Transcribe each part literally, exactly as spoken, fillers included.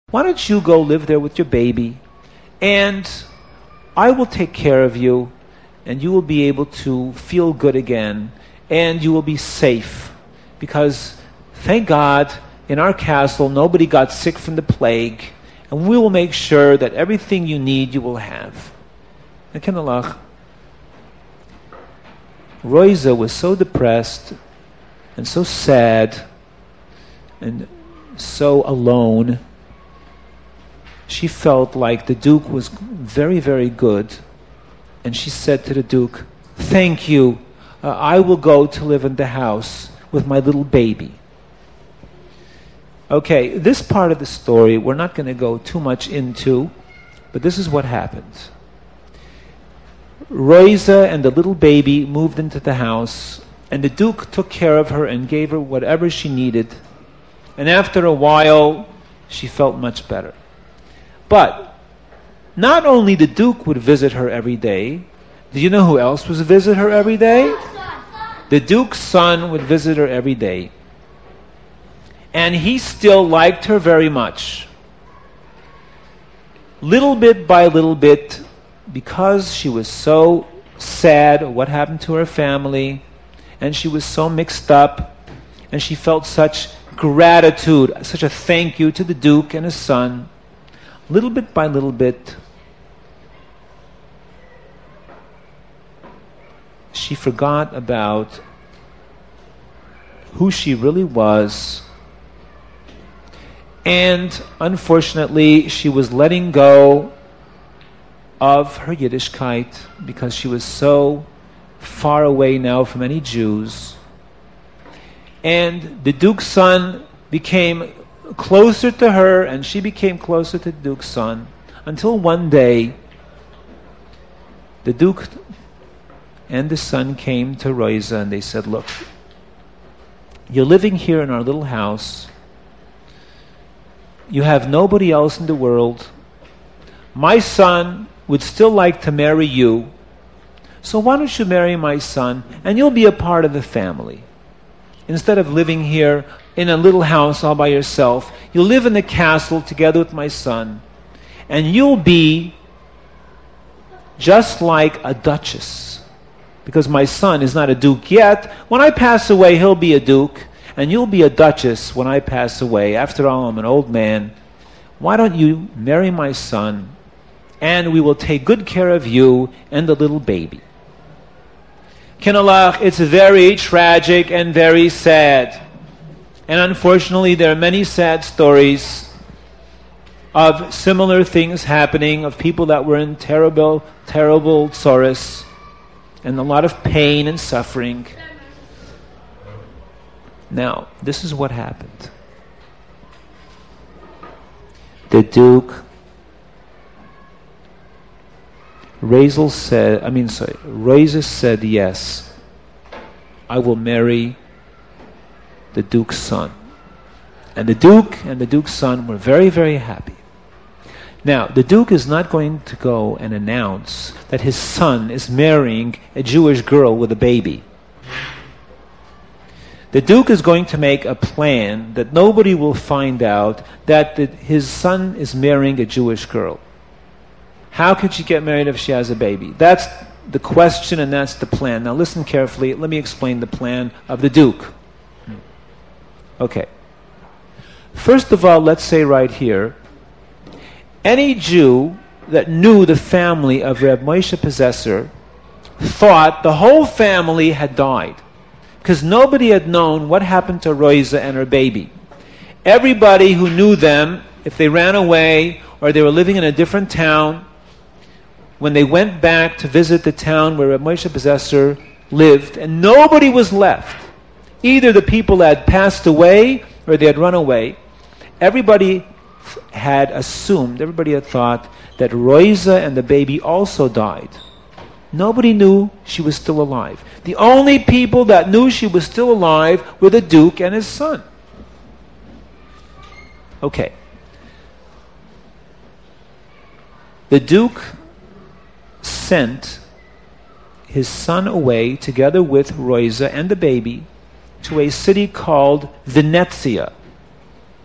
why don't you go live there with your baby, and I will take care of you, and you will be able to feel good again, and you will be safe, because thank God in our castle nobody got sick from the plague, and we will make sure that everything you need you will have. And Kinalach, Roiza was so depressed and so sad and so alone. She felt like the Duke was very, very good. And she said to the Duke, thank you. Uh, I will go to live in the house with my little baby. Okay, this part of the story we're not going to go too much into, but this is what happened. Roiza and the little baby moved into the house, and the Duke took care of her and gave her whatever she needed. And after a while, she felt much better. But not only the Duke would visit her every day, do you know who else was visit her every day? The Duke's son would visit her every day. And he still liked her very much. Little bit by little bit, because she was so sad what happened to her family, and she was so mixed up, and she felt such gratitude, such a thank you to the Duke and his son, little bit by little bit, she forgot about who she really was. And unfortunately, she was letting go of her Yiddishkeit because she was so far away now from any Jews. And the Duke's son became closer to her, and she became closer to the Duke's son, until one day the Duke and the son came to Roiza and they said, look, you're living here in our little house. You have nobody else in the world. My son would still like to marry you. So why don't you marry my son and you'll be a part of the family. Instead of living here in a little house all by yourself, you'll live in the castle together with my son. And you'll be just like a duchess. Because my son is not a duke yet. When I pass away, he'll be a duke. And you'll be a duchess when I pass away. After all, I'm an old man. Why don't you marry my son, and we will take good care of you and the little baby. Kinalach, it's very tragic and very sad. And unfortunately, there are many sad stories of similar things happening, of people that were in terrible, terrible tzoros, and a lot of pain and suffering. Now, this is what happened. The Duke, Razel said, I mean, sorry, Roiza said, yes, I will marry the Duke's son. And the Duke and the Duke's son were very, very happy. Now, the Duke is not going to go and announce that his son is marrying a Jewish girl with a baby. The Duke is going to make a plan that nobody will find out that the, his son is marrying a Jewish girl. How could she get married if she has a baby? That's the question and that's the plan. Now listen carefully. Let me explain the plan of the Duke. Okay. First of all, let's say right here, any Jew that knew the family of Reb Moshe Possessor thought the whole family had died. Because nobody had known what happened to Roiza and her baby. Everybody who knew them, if they ran away or they were living in a different town, when they went back to visit the town where Reb Moshe Possessor lived, and nobody was left, either the people that had passed away or they had run away, everybody had assumed, everybody had thought that Roiza and the baby also died. Nobody knew she was still alive. The only people that knew she was still alive were the Duke and his son. Okay. The Duke sent his son away together with Roiza and the baby to a city called Venezia.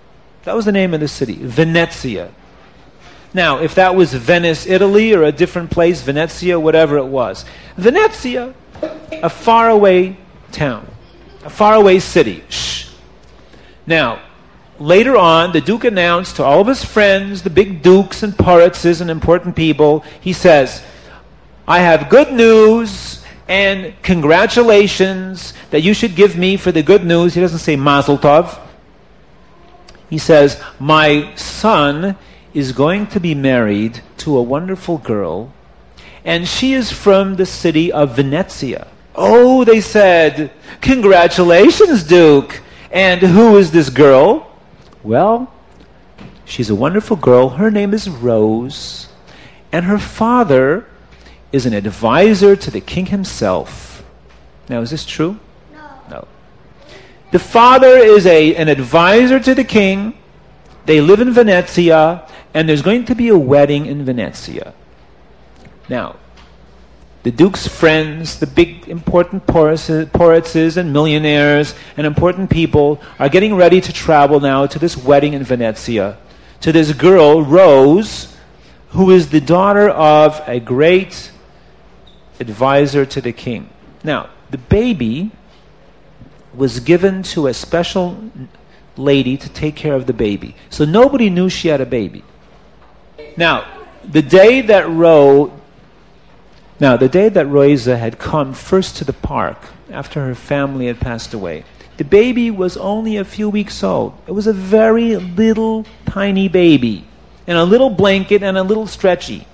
That was the name of the city, Venezia. Now, if that was Venice, Italy, or a different place, Venezia, whatever it was. Venezia, a faraway town, a faraway city. Shh. Now, later on, the Duke announced to all of his friends, the big dukes and poritzes and important people, he says, I have good news and congratulations that you should give me for the good news. He doesn't say Mazel Tov. He says, my son is going to be married to a wonderful girl, and she is from the city of Venezia. Oh, they said, congratulations, Duke. And who is this girl? Well, she's a wonderful girl. Her name is Rose, and her father is an advisor to the king himself. Now, is this true? No. No. The father is a, an advisor to the king. They live in Venezia, and there's going to be a wedding in Venezia. Now, the Duke's friends, the big important poritzes and millionaires and important people are getting ready to travel now to this wedding in Venezia, to this girl, Rose, who is the daughter of a great advisor to the king. Now, the baby was given to a special lady to take care of the baby. So nobody knew she had a baby. Now, the day that Ro, now the day that Roisa had come first to the park after her family had passed away, the baby was only a few weeks old. It was a very little, tiny baby, in a little blanket and a little stretchy.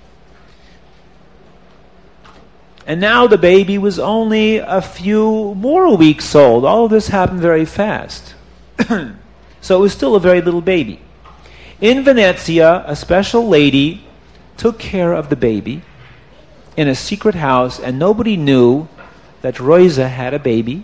And now the baby was only a few more weeks old. All of this happened very fast. So it was still a very little baby. In Venezia, a special lady took care of the baby in a secret house, and nobody knew that Roisa had a baby.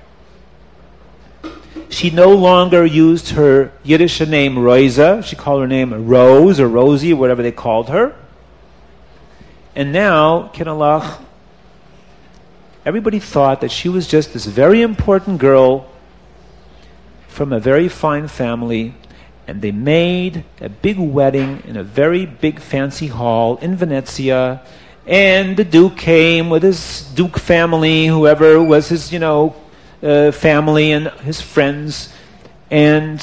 She no longer used her Yiddish name Roisa. She called her name Rose or Rosie, whatever they called her. And now, Kinalach, everybody thought that she was just this very important girl from a very fine family, and they made a big wedding in a very big fancy hall in Venezia, and the Duke came with his Duke family, whoever was his, you know, uh, family and his friends, and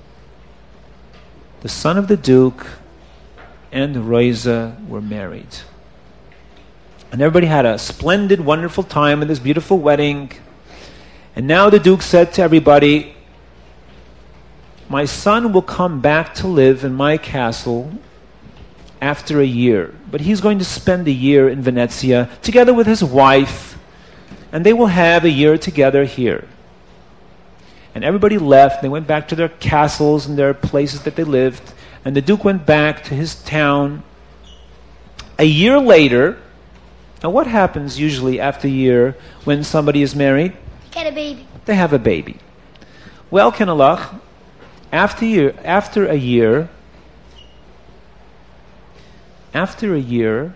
the son of the Duke and Roisa were married. And everybody had a splendid, wonderful time in this beautiful wedding. And now the Duke said to everybody, my son will come back to live in my castle after a year. But he's going to spend a year in Venezia together with his wife, and they will have a year together here. And everybody left. They went back to their castles and their places that they lived. And the Duke went back to his town. A year later, now what happens usually after a year when somebody is married? Get a baby. They have a baby. Well, Kinalach, after year, after a year, after a year,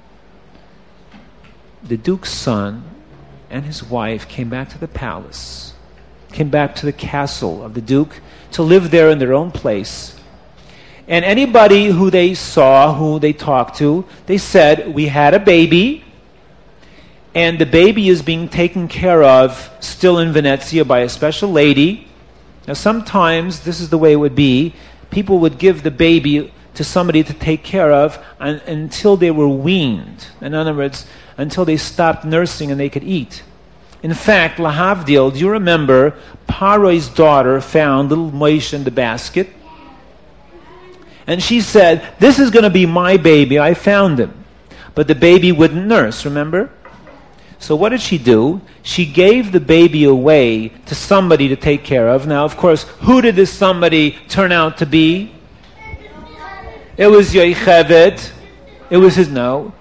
the Duke's son and his wife came back to the palace, came back to the castle of the Duke to live there in their own place. And anybody who they saw, who they talked to, they said, we had a baby, and the baby is being taken care of still in Venezia by a special lady. Now sometimes, this is the way it would be, people would give the baby to somebody to take care of un- until they were weaned. In other words, until they stopped nursing and they could eat. In fact, Lahavdil, do you remember, Paro's daughter found little Moshe in the basket? And she said, this is going to be my baby, I found him. But the baby wouldn't nurse, remember? So what did she do? She gave the baby away to somebody to take care of. Now, of course, who did this somebody turn out to be? It was Yocheved. It was his, no.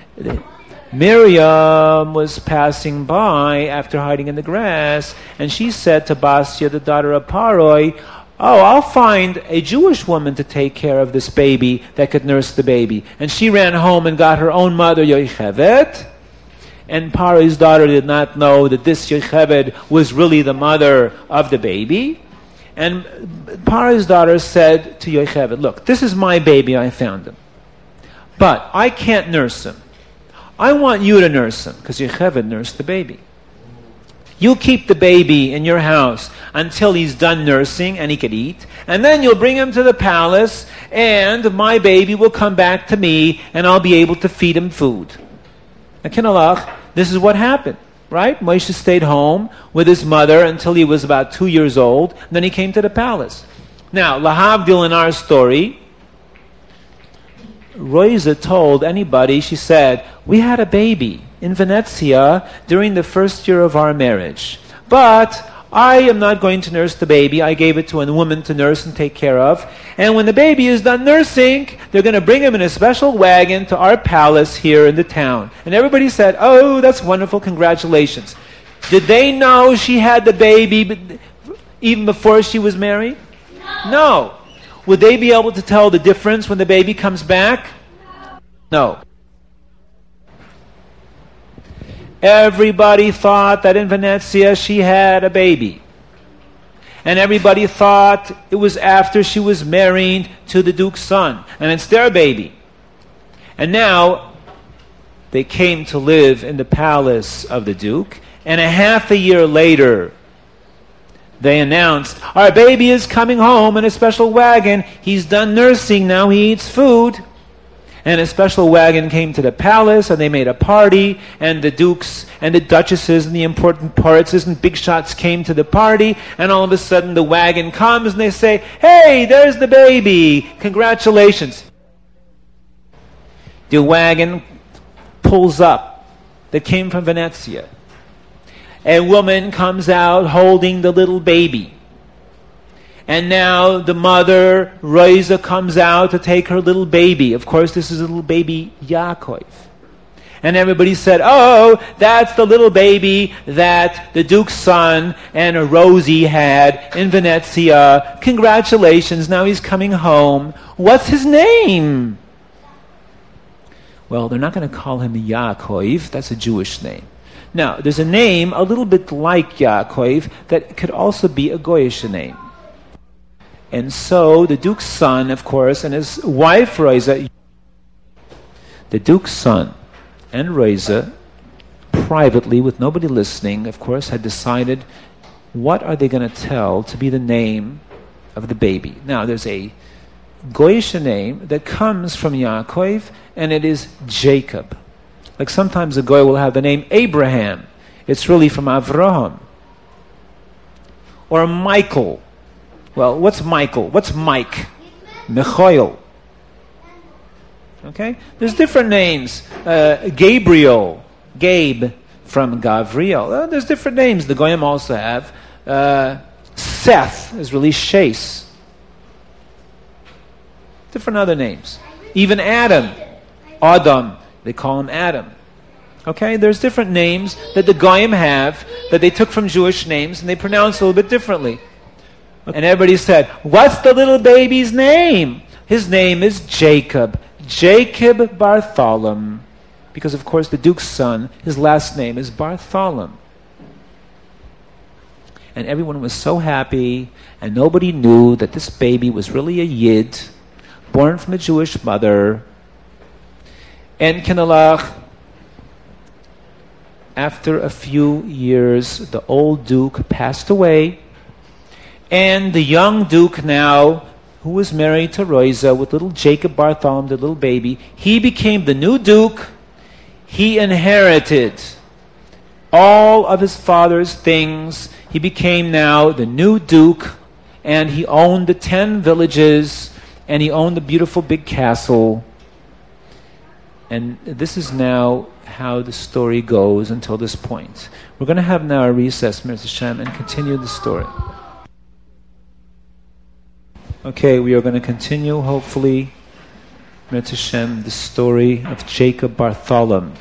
Miriam was passing by after hiding in the grass, and she said to Basia, the daughter of Paroi, oh, I'll find a Jewish woman to take care of this baby that could nurse the baby. And she ran home and got her own mother, Yocheved. And Paro's daughter did not know that this Yocheved was really the mother of the baby. And Paro's daughter said to Yocheved, look, this is my baby, I found him. But I can't nurse him. I want you to nurse him, because Yocheved nursed the baby. You keep the baby in your house until he's done nursing and he can eat, and then you'll bring him to the palace, and my baby will come back to me, and I'll be able to feed him food. Now, Kinalach, this is what happened, right? Moshe stayed home with his mother until he was about two years old, and then he came to the palace. Now, lahavdil in our story, Roisa told anybody, she said, we had a baby in Venezia during the first year of our marriage. But I am not going to nurse the baby. I gave it to a woman to nurse and take care of. And when the baby is done nursing, they're going to bring him in a special wagon to our palace here in the town. And everybody said, oh, that's wonderful, congratulations. Did they know she had the baby even before she was married? No. No. Would they be able to tell the difference when the baby comes back? No. Everybody thought that in Venezia she had a baby. And everybody thought it was after she was married to the Duke's son. And it's their baby. And now they came to live in the palace of the Duke. And a half a year later, they announced, our baby is coming home in a special wagon. He's done nursing, now he eats food. And a special wagon came to the palace, and they made a party, and the dukes and the duchesses and the important princes and big shots came to the party, and all of a sudden the wagon comes, and they say, hey, there's the baby, congratulations. The wagon pulls up that came from Venezia. A woman comes out holding the little baby. And now the mother, Roisa, comes out to take her little baby. Of course, this is a little baby Yaakov. And everybody said, oh, that's the little baby that the Duke's son and Rosie had in Venezia. Congratulations, now he's coming home. What's his name? Well, they're not going to call him Yaakov. That's a Jewish name. Now, there's a name a little bit like Yaakov that could also be a Goyish name. And so the Duke's son, of course, and his wife, Roisa, the Duke's son and Roisa, privately, with nobody listening, of course, had decided what are they going to tell to be the name of the baby. Now, there's a Goyish name that comes from Yaakov, and it is Jacob. Like sometimes a Goy will have the name Abraham. It's really from Avraham. Or Michael. Well, what's Michael? What's Mike? Michael. Okay? There's different names. Uh, Gabriel. Gabe from Gavriel. Uh, there's different names. The Goyim also have. Uh, Seth is really Shase. Different other names. Even Adam. Adam. They call him Adam. Okay? There's different names that the Goyim have that they took from Jewish names and they pronounce a little bit differently. And everybody said, what's the little baby's name? His name is Jacob. Jacob Bartholom. Because, of course, the Duke's son, his last name is Bartholom. And everyone was so happy, and nobody knew that this baby was really a Yid, born from a Jewish mother. And Kinalach, after a few years, the old Duke passed away, and the young Duke now, who was married to Roisa with little Jacob Bartholom, the little baby, he became the new Duke. He inherited all of his father's things. He became now the new Duke, and he owned the ten villages, and he owned the beautiful big castle. And this is now how the story goes until this point. We're going to have now a recess, Mirz Hashem, and continue the story. Okay, we are going to continue, hopefully, Mirz Hashem, the story of Jacob Bartholom.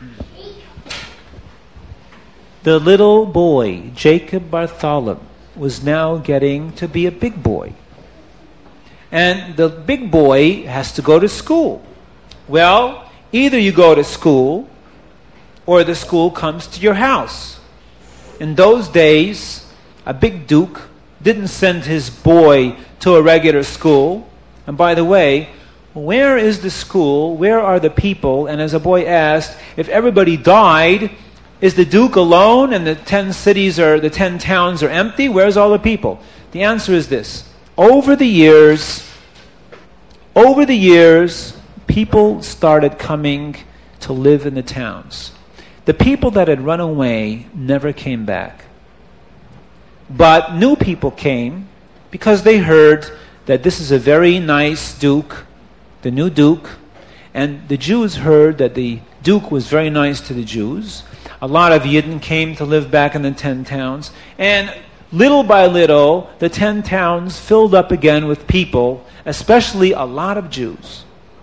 The little boy, Jacob Bartholom, was now getting to be a big boy. And the big boy has to go to school. Well, either you go to school, or the school comes to your house. In those days, a big duke didn't send his boy to a regular school. And by the way, where is the school? Where are the people? And as a boy asked, if everybody died, is the Duke alone and the ten cities or the ten towns are empty? Where's all the people? The answer is this. Over the years, over the years, people started coming to live in the towns. The people that had run away never came back. But new people came because they heard that this is a very nice Duke, the new Duke, and the Jews heard that the Duke was very nice to the Jews. A lot of Yidden came to live back in the ten towns, and little by little, the ten towns filled up again with people, especially a lot of Jews.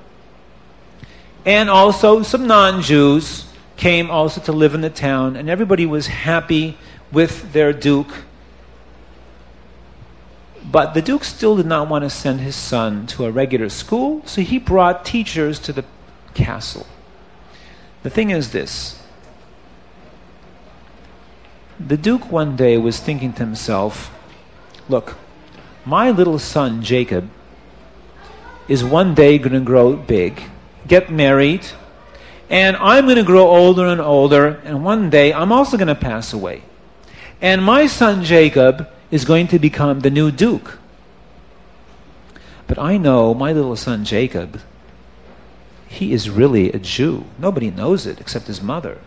And also some non-Jews came also to live in the town, and everybody was happy with their Duke. But the Duke still did not want to send his son to a regular school, so he brought teachers to the castle. The thing is this. The Duke one day was thinking to himself, look, my little son Jacob is one day going to grow big, get married, and I'm going to grow older and older, and one day I'm also going to pass away. And my son Jacob is going to become the new Duke. But I know my little son Jacob, he is really a Jew. Nobody knows it except his mother.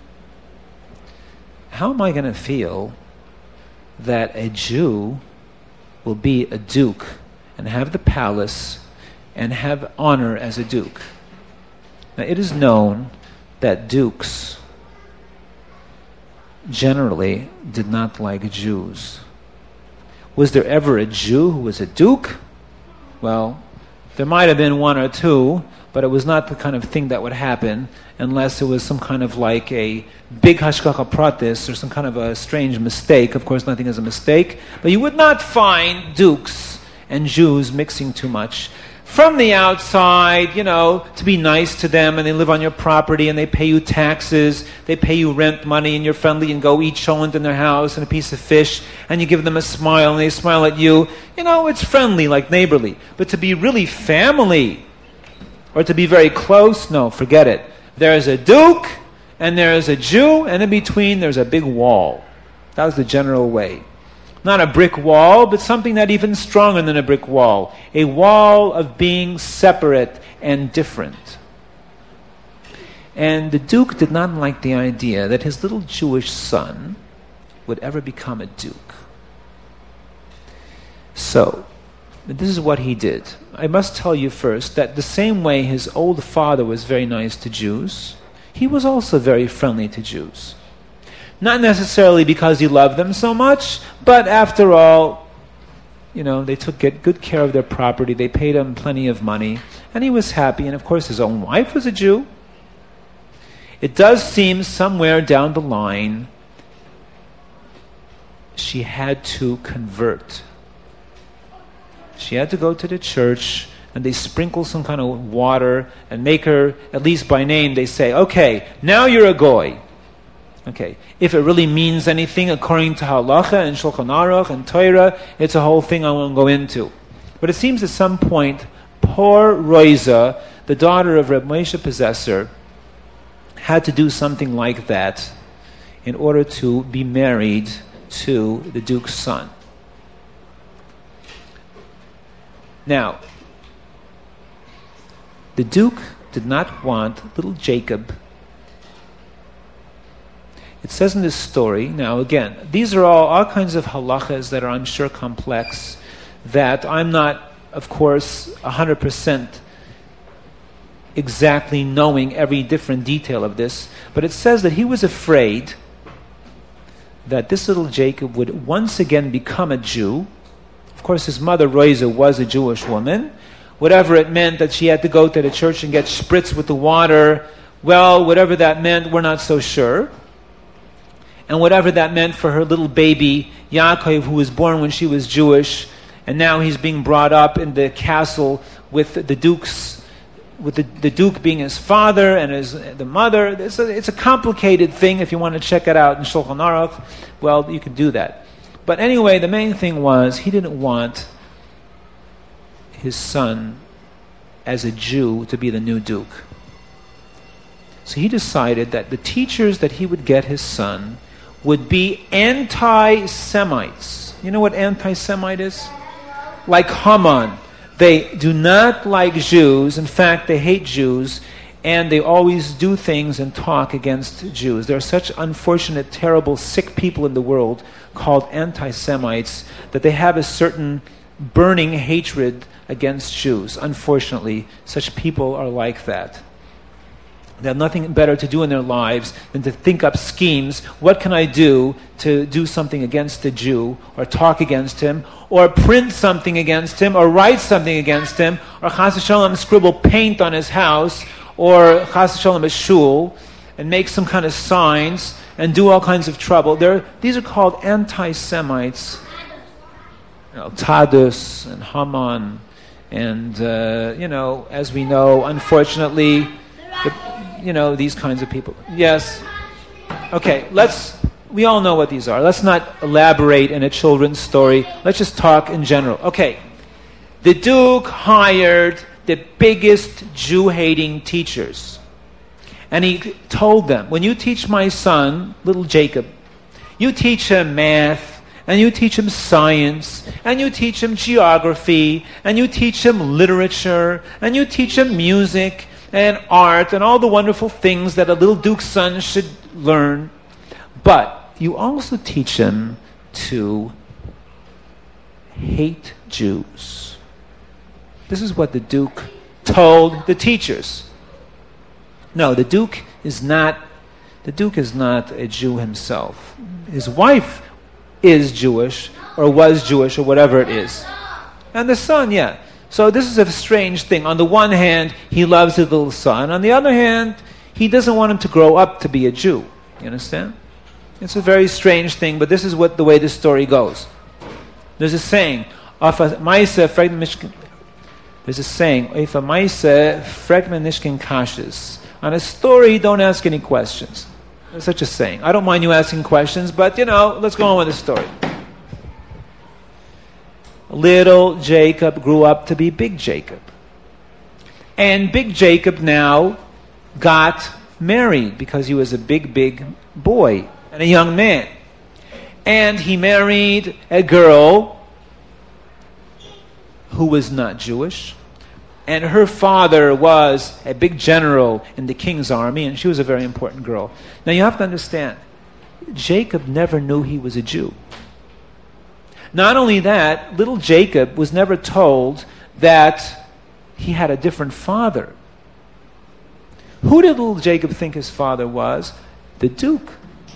How am I going to feel that a Jew will be a Duke and have the palace and have honor as a Duke? Now, it is known that Dukes generally did not like Jews. Was there ever a Jew who was a Duke? Well, there might have been one or two, but it was not the kind of thing that would happen unless it was some kind of like a big hashgacha pratis or some kind of a strange mistake. Of course, nothing is a mistake. But you would not find Dukes and Jews mixing too much. From the outside, you know, to be nice to them, and they live on your property, and they pay you taxes, they pay you rent money, and you're friendly, and go eat cholent in their house and a piece of fish, and you give them a smile, and they smile at you. You know, it's friendly, like neighborly. But to be really family, or to be very close, no, forget it. There's a Duke, and there's a Jew, and in between there's a big wall. That was the general way. Not a brick wall, but something that even stronger than a brick wall. A wall of being separate and different. And the Duke did not like the idea that his little Jewish son would ever become a Duke. So, this is what he did. I must tell you first that the same way his old father was very nice to Jews, he was also very friendly to Jews. Not necessarily because he loved them so much, but after all, you know, they took good care of their property, they paid him plenty of money, and he was happy, and of course his own wife was a Jew. It does seem somewhere down the line, she had to convert. She had to go to the church, and they sprinkle some kind of water, and make her, at least by name, they say, okay, now you're a goy. Okay, if it really means anything according to halacha and Shulchan Aruch and Torah, it's a whole thing I won't go into. But it seems at some point, poor Roiza, the daughter of Reb Moshe Possessor, had to do something like that in order to be married to the Duke's son. Now, the Duke did not want little Jacob. It says in this story, now again, these are all, all kinds of halachas that are, I'm sure, complex, that I'm not, of course, one hundred percent exactly knowing every different detail of this, but it says that he was afraid that this little Jacob would once again become a Jew. Of course, his mother, Roiza, was a Jewish woman. Whatever it meant that she had to go to the church and get spritzed with the water, well, whatever that meant, we're not so sure. And whatever that meant for her little baby, Yaakov, who was born when she was Jewish, and now he's being brought up in the castle with the Duke's, with the, the Duke being his father and his the mother. It's a, it's a complicated thing. If you want to check it out in Shulchan Aruch, well, you can do that. But anyway, the main thing was he didn't want his son as a Jew to be the new duke. So he decided that the teachers that he would get his son would be anti-Semites. You know what anti-Semite is? Like Haman. They do not like Jews. In fact, they hate Jews. And they always do things and talk against Jews. There are such unfortunate, terrible, sick people in the world called anti-Semites that they have a certain burning hatred against Jews. Unfortunately, such people are like that. They have nothing better to do in their lives than to think up schemes. What can I do to do something against a Jew, or talk against him, or print something against him, or write something against him, or chas v'shalom scribble paint on his house, or chas v'shalom a shul, and make some kind of signs, and do all kinds of trouble. They're, these are called anti-Semites. You know, Tadus and Haman, and, uh, you know, as we know, unfortunately, the, you know, these kinds of people. Yes. Okay, let's, we all know what these are. Let's not elaborate in a children's story. Let's just talk in general. Okay. The Duke hired the biggest Jew-hating teachers. And he told them, when you teach my son, little Jacob, you teach him math, and you teach him science, and you teach him geography, and you teach him literature, and you teach him music, and art, and all the wonderful things that a little duke's son should learn. But you also teach him to hate Jews. This is what the duke told the teachers. No, the duke is not, the duke is not a Jew himself. His wife is Jewish, or was Jewish, or whatever it is. And the son, yeah. So this is a strange thing. On the one hand, he loves his little son. On the other hand, he doesn't want him to grow up to be a Jew. You understand? It's a very strange thing, but this is what the way this story goes. There's a saying, there's a saying, if a maise fragment nishkin kashis. On a story, don't ask any questions. There's such a saying. I don't mind you asking questions, but you know, let's go on with the story. Little Jacob grew up to be Big Jacob. And Big Jacob now got married because he was a big, big boy and a young man. And he married a girl who was not Jewish. And her father was a big general in the king's army, and she was a very important girl. Now you have to understand, Jacob never knew he was a Jew. Not only that, little Jacob was never told that he had a different father. Who did little Jacob think his father was? The Duke.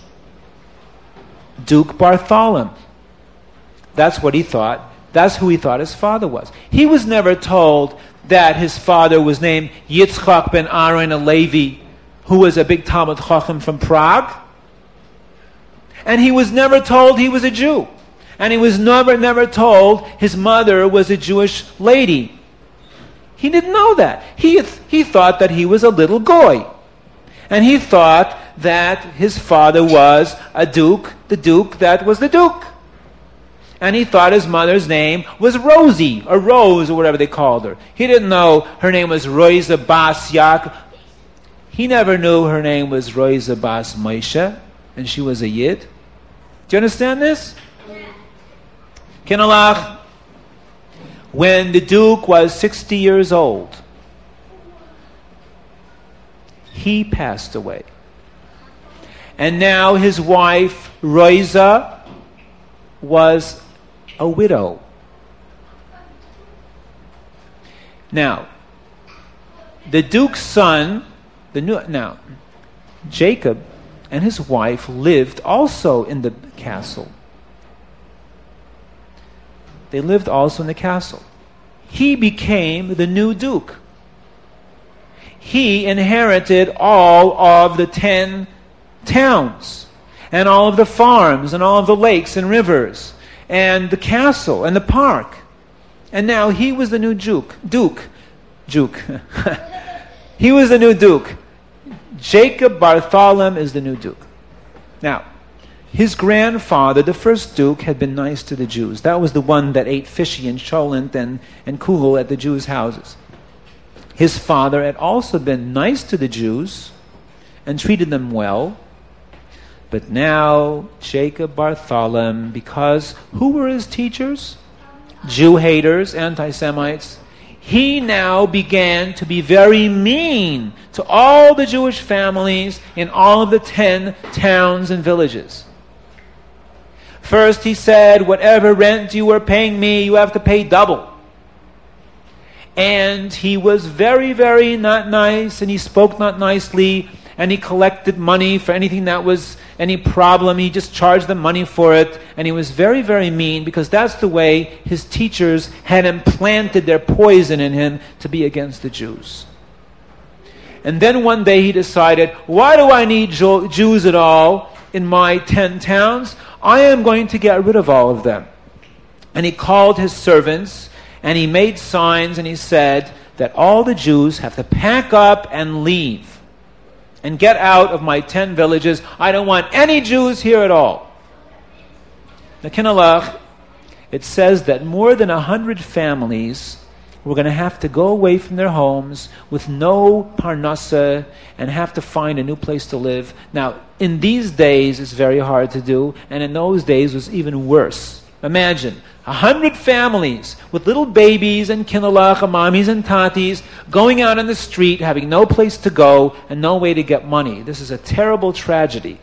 Duke Bartholomew. That's what he thought. That's who he thought his father was. He was never told that his father was named Yitzchak ben Aaron Alevi, who was a big Talmud Chacham from Prague. And he was never told he was a Jew. And he was never, never told his mother was a Jewish lady. He didn't know that. He, he thought that he was a little goy. And he thought that his father was a duke, the duke that was the duke. And he thought his mother's name was Rosie, or Rose, or whatever they called her. He didn't know her name was Roisa Bas Yaakov. He never knew her name was Roisa Bas Moshe, and she was a Yid. Do you understand this? Kinalach, when the Duke was sixty years old, he passed away. And now his wife, Roisa, was a widow. Now, the Duke's son, the new, now, Jacob and his wife lived also in the castle. They lived also in the castle. He became the new duke. He inherited all of the ten towns, and all of the farms, and all of the lakes and rivers, and the castle, and the park. And now he was the new duke. Duke. Duke. He was the new duke. Jacob Bartholomew is the new duke. Now, His grandfather, the first duke, had been nice to the Jews. That was the one that ate fishy and cholent and, and kugel at the Jews' houses. His father had also been nice to the Jews and treated them well. But now, Jacob Bartholom, because who were his teachers? Jew haters, anti-Semites. He now began to be very mean to all the Jewish families in all of the ten towns and villages. First he said, whatever rent you were paying me, you have to pay double. And he was very, very not nice, and he spoke not nicely, and he collected money for anything that was any problem. He just charged them money for it, and he was very, very mean, because that's the way his teachers had implanted their poison in him to be against the Jews. And then one day he decided, why do I need Jew- Jews at all in my ten towns? I am going to get rid of all of them. And he called his servants, and he made signs, and he said that all the Jews have to pack up and leave and get out of my ten villages. I don't want any Jews here at all. Now, Kinalach, it says that more than a hundred families were going to have to go away from their homes with no parnasa and have to find a new place to live. Now, in these days, it's very hard to do, and in those days, it was even worse. Imagine, a hundred families with little babies and kinalach, and mommies and tatis, going out on the street, having no place to go, and no way to get money. This is a terrible tragedy.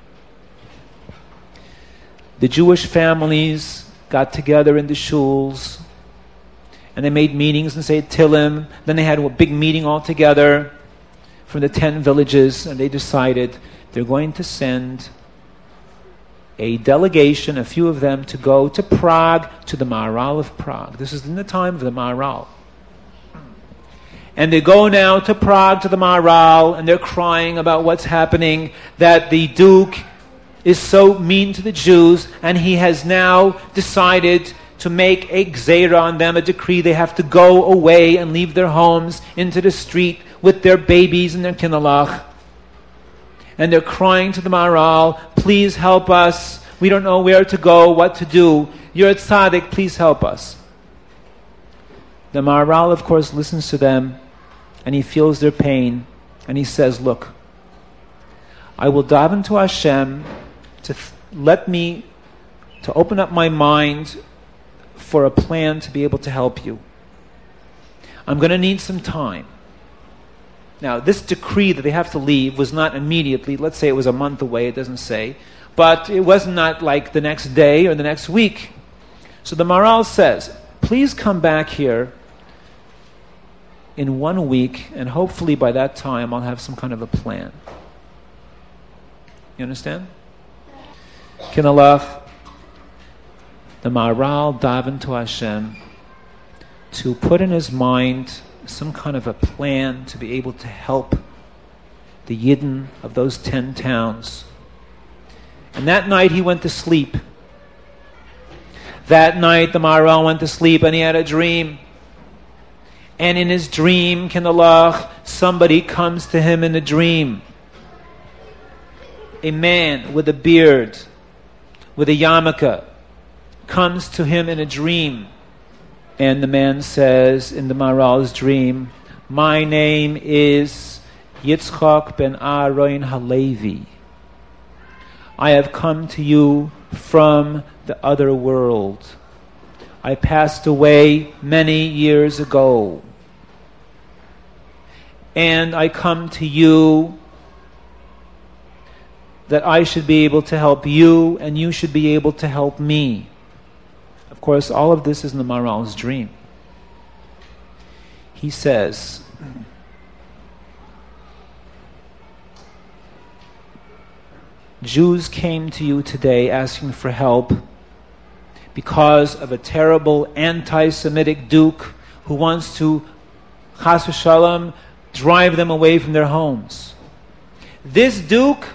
The Jewish families got together in the shuls, and they made meetings and said Tillim. Then they had a big meeting all together from the ten villages, and they decided they're going to send a delegation, a few of them, to go to Prague, to the Maharal of Prague. This is in the time of the Maharal. And they go now to Prague, to the Maharal, and they're crying about what's happening, that the Duke is so mean to the Jews, and he has now decided to make a gzeira on them, a decree. They have to go away and leave their homes into the street with their babies and their kinalach. And they're crying to the Maharal, please help us. We don't know where to go, what to do. You're a tzaddik, please help us. The Maharal, of course, listens to them, and he feels their pain, and he says, look, I will daven to Hashem to th- let me, to open up my mind for a plan to be able to help you. I'm going to need some time. Now, this decree that they have to leave was not immediately. Let's say it was a month away, it doesn't say. But it was not like the next day or the next week. So the Maharal says, please come back here in one week, and hopefully by that time I'll have some kind of a plan. You understand? Kinalach, the Maharal davened to Hashem to put in his mind some kind of a plan to be able to help the Yidden of those ten towns. And that night he went to sleep. That night the Maharal went to sleep, and he had a dream. And in his dream, Kinalach, somebody comes to him in a dream. A man with a beard, with a yarmulke, comes to him in a dream. And the man says in the Maharal's dream, my name is Yitzchak ben Aaron Halevi. I have come to you from the other world. I passed away many years ago. And I come to you that I should be able to help you, and you should be able to help me. Of course, all of this is in the Maharal's dream. He says, Jews came to you today asking for help because of a terrible anti-Semitic duke who wants to, chas v'shalom, drive them away from their homes. This duke,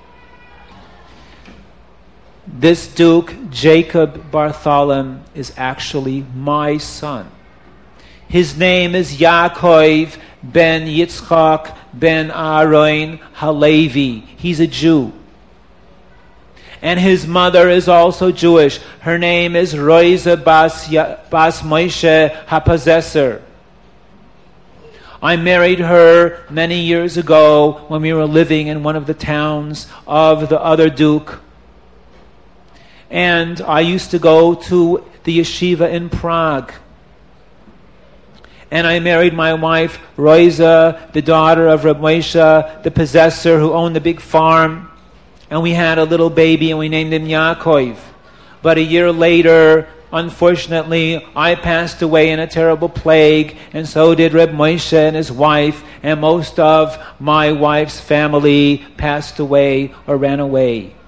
this duke, Jacob Bartholom, is actually my son. His name is Yaakov ben Yitzchak ben Aaron Halevi. He's a Jew. And his mother is also Jewish. Her name is Roiza Bas, Bas Moshe HaPossessor. I married her many years ago when we were living in one of the towns of the other Duke. And I used to go to the yeshiva in Prague. And I married my wife, Roiza, the daughter of Reb Moshe, the possessor who owned the big farm. And we had a little baby and we named him Yaakov. But a year later, unfortunately, I passed away in a terrible plague, and so did Reb Moshe and his wife, and most of my wife's family passed away or ran away.